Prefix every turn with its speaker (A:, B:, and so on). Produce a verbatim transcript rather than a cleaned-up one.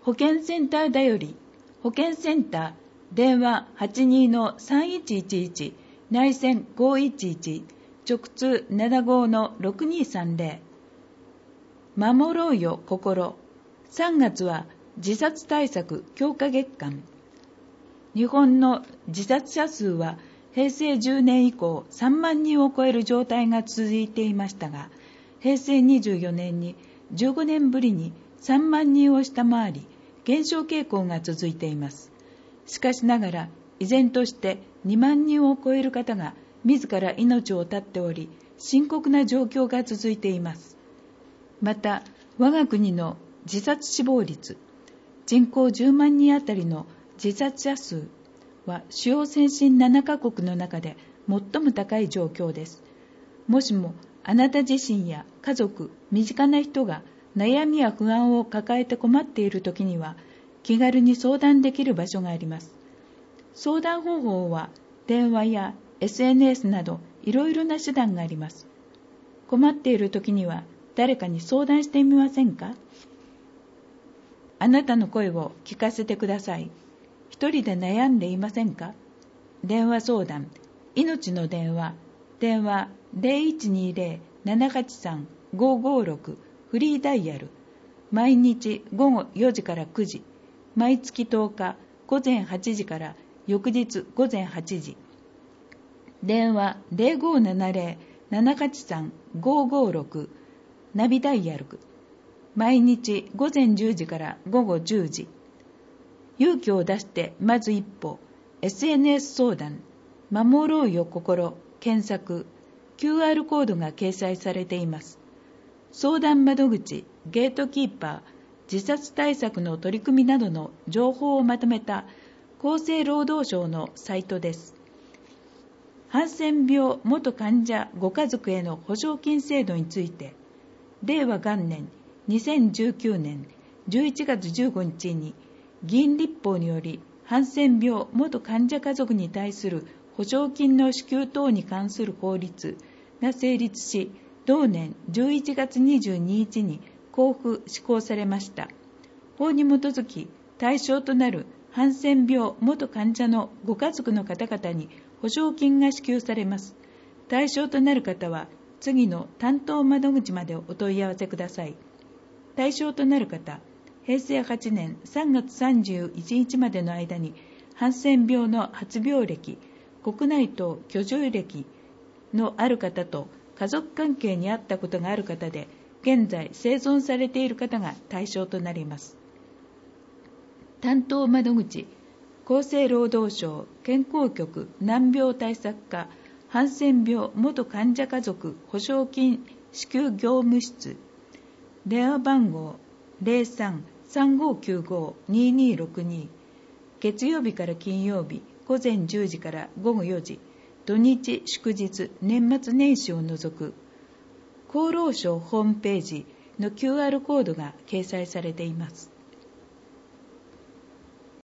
A: 保健センターだより、保健センター、電話 はちにーさんいちいちいち、内線ごいちいち、直通 ななごーろくにーさんぜろ。守ろうよ心。さんがつは自殺対策強化月間。日本の自殺者数はへいせいじゅうねん以降さんまんにんを超える状態が続いていましたが、へいせいにじゅうよねんにじゅうごねんぶりにさんまんにんを下回り、減少傾向が続いています。しかしながら、依然としてにまんにんを超える方が自ら命を絶っており、深刻な状況が続いています。また、我が国の自殺死亡率、人口じゅうまんにんあたりの自殺者数は主要先進ななかこくの中で最も高い状況です。もしもあなた自身や家族、身近な人が悩みや不安を抱えて困っているときには、気軽に相談できる場所があります。相談方法は電話や エスエヌエス などいろいろな手段があります。困っているときには誰かに相談してみませんか？あなたの声を聞かせてください。一人で悩んでいませんか？電話相談、命の電話、電話 ゼロいちにゼロ ななはちさん ごーごーろく フリーダイヤル、毎日ごごよじからくじ、毎月とおかごぜんはちじから翌日ごぜんはちじ、電話 ゼロごーななゼロ ななはちさん ごーごーろく ナビダイヤル、毎日ごぜんじゅうじからごごじゅうじ。勇気を出してまず一歩、 エスエヌエス 相談、守ろうよ心検索、 キューアール コードが掲載されています。相談窓口、ゲートキーパー、自殺対策の取り組みなどの情報をまとめた厚生労働省のサイトです。ハンセン病元患者ご家族への補償金制度について、れいわがんねんにせんじゅうきゅうねんじゅういちがつじゅうごにちに議員立法により、ハンセン病元患者家族に対する補償金の支給等に関する法律が成立し、同年じゅういちがつにじゅうににちに公布・施行されました。法に基づき、対象となるハンセン病元患者のご家族の方々に補償金が支給されます。対象となる方は、次の担当窓口までお問い合わせください。対象となる方、へいせいはちねんさんがつさんじゅういちにちまでの間に、ハンセン病の発病歴、国内等居住歴のある方と、家族関係にあったことがある方で、現在生存されている方が対象となります。担当窓口、厚生労働省健康局難病対策課ハンセン病元患者家族補償金支給業務室、電話番号 ゼロさん さんごきゅうご にーにーろくに、月曜日から金曜日ごぜんじゅうじからごごよじ、土日祝日年末年始を除く。厚労省ホームページの キューアール コードが掲載されています。